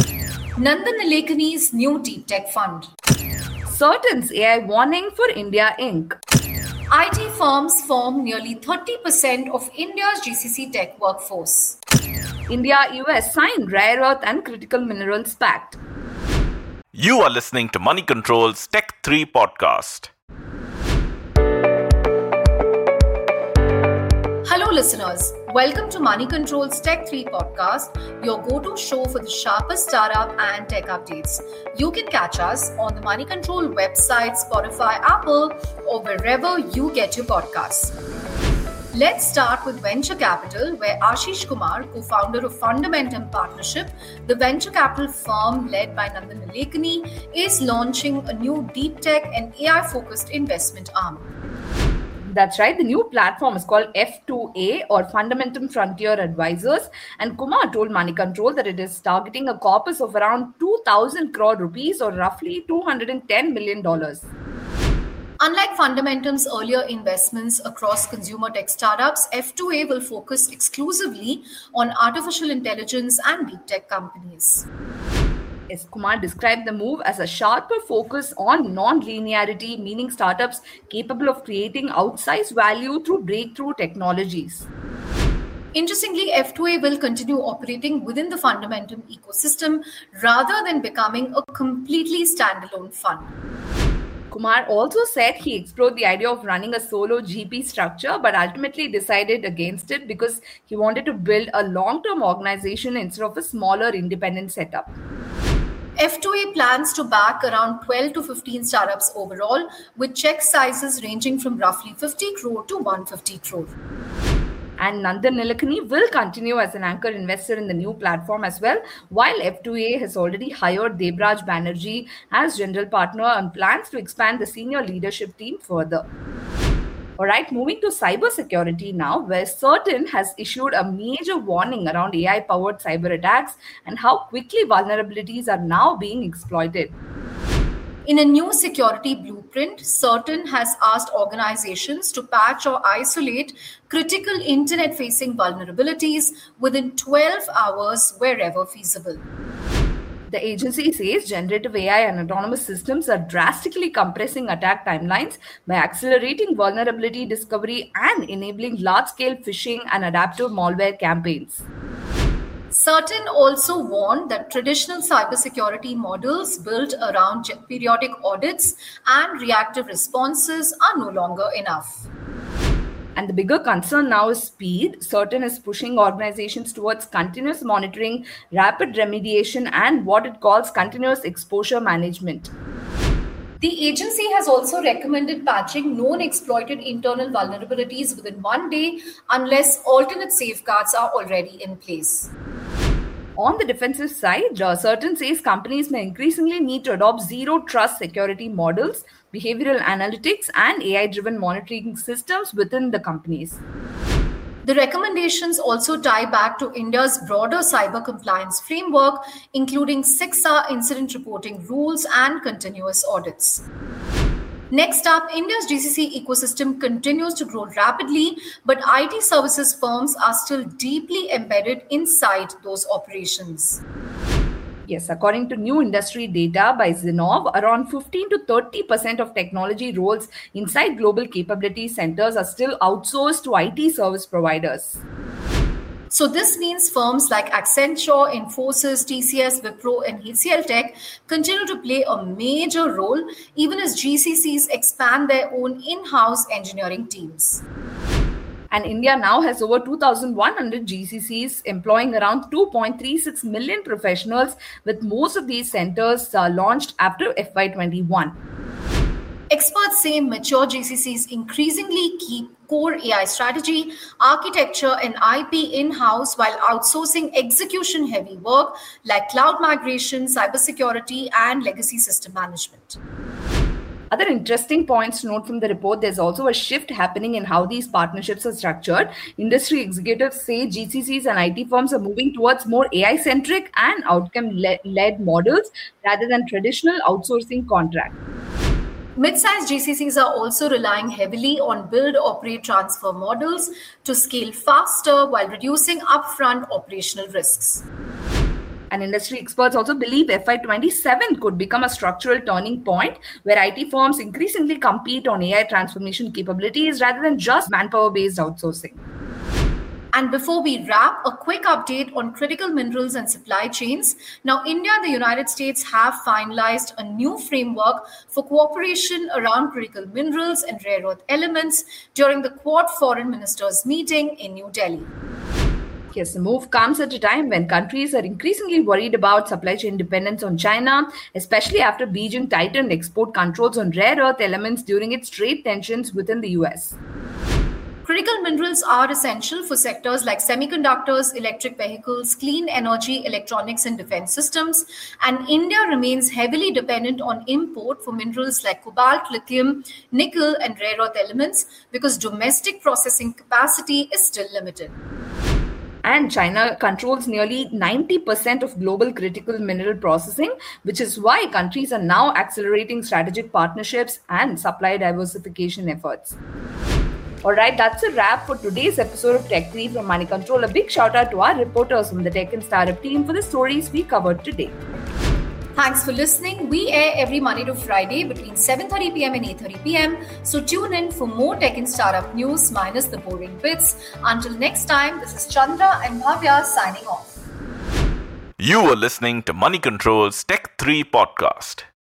Nandan Nilekani's new deep tech fund. Certin's AI warning for India Inc. IT firms form nearly 30% of India's GCC tech workforce. India-US signed rare earth and critical minerals pact. You are listening to Money Control's Tech 3 podcast. Hello, listeners. Welcome to Money Control's Tech 3 podcast, your go-to show for the sharpest startup and tech updates. You can catch us on the Money Control website, Spotify, Apple, or wherever you get your podcasts. Let's start with venture capital, where Ashish Kumar, co-founder of Fundamentum Partnership, the venture capital firm led by Nandan Nilekani, is launching a new deep tech and AI-focused investment arm. That's right. The new platform is called F2A or Fundamentum Frontier Advisors. And Kumar told Money Control that it is targeting a corpus of around 2,000 crore rupees or roughly $210 million. Unlike Fundamentum's earlier investments across consumer tech startups, F2A will focus exclusively on artificial intelligence and deep tech companies. Yes, Kumar described the move as a sharper focus on non-linearity, meaning startups capable of creating outsized value through breakthrough technologies. Interestingly, F2A will continue operating within the Fundamentum ecosystem rather than becoming a completely standalone fund. Kumar also said he explored the idea of running a solo GP structure, but ultimately decided against it because he wanted to build a long-term organization instead of a smaller independent setup. F2A plans to back around 12 to 15 startups overall, with check sizes ranging from roughly 50 crore to 150 crore. And Nandan Nilekani will continue as an anchor investor in the new platform as well, while F2A has already hired Debraj Banerjee as general partner and plans to expand the senior leadership team further. All right, moving to cybersecurity now, where Certin has issued a major warning around AI-powered cyber attacks and how quickly vulnerabilities are now being exploited. In a new security blueprint, Certin has asked organizations to patch or isolate critical internet-facing vulnerabilities within 12 hours wherever feasible. The agency says generative AI and autonomous systems are drastically compressing attack timelines by accelerating vulnerability discovery and enabling large-scale phishing and adaptive malware campaigns. Certin also warned that traditional cybersecurity models built around periodic audits and reactive responses are no longer enough. And the bigger concern now is speed. Certin is pushing organizations towards continuous monitoring, rapid remediation, and what it calls continuous exposure management. The agency has also recommended patching known exploited internal vulnerabilities within 1 day unless alternate safeguards are already in place. On the defensive side, Certin says companies may increasingly need to adopt zero-trust security models, behavioral analytics, and AI-driven monitoring systems within the companies. The recommendations also tie back to India's broader cyber compliance framework, including 6R incident reporting rules and continuous audits. Next up, India's GCC ecosystem continues to grow rapidly, but IT services firms are still deeply embedded inside those operations. Yes, according to new industry data by Zinnov, around 15 to 30% of technology roles inside global capability centers are still outsourced to IT service providers. So this means firms like Accenture, Infosys, TCS, Wipro, and HCLTech continue to play a major role even as GCCs expand their own in-house engineering teams. And India now has over 2,100 GCCs employing around 2.36 million professionals, with most of these centers launched after FY21. Experts say mature GCCs increasingly keep core AI strategy, architecture, and IP in-house while outsourcing execution-heavy work like cloud migration, cybersecurity, and legacy system management. Other interesting points to note from the report, there's also a shift happening in how these partnerships are structured. Industry executives say GCCs and IT firms are moving towards more AI-centric and outcome-led models rather than traditional outsourcing contracts. Mid-sized GCCs are also relying heavily on build, operate, transfer models to scale faster while reducing upfront operational risks. And industry experts also believe FY27 could become a structural turning point where IT firms increasingly compete on AI transformation capabilities rather than just manpower-based outsourcing. And before we wrap, a quick update on critical minerals and supply chains. Now, India and the United States have finalized a new framework for cooperation around critical minerals and rare earth elements during the Quad Foreign Ministers meeting in New Delhi. Yes, the move comes at a time when countries are increasingly worried about supply chain dependence on China, especially after Beijing tightened export controls on rare earth elements during its trade tensions within the US. Critical minerals are essential for sectors like semiconductors, electric vehicles, clean energy, electronics, and defense systems. And India remains heavily dependent on import for minerals like cobalt, lithium, nickel, and rare earth elements because domestic processing capacity is still limited. And China controls nearly 90% of global critical mineral processing, which is why countries are now accelerating strategic partnerships and supply diversification efforts. All right, that's a wrap for today's episode of Tech 3 from Money Control. A big shout out to our reporters from the Tech and Startup team for the stories we covered today. Thanks for listening. We air every Monday to Friday between 7:30 p.m. and 8:30 p.m. So tune in for more tech and startup news minus the boring bits. Until next time, this is Chandra and Bhavya signing off. You are listening to Money Control's Tech 3 podcast.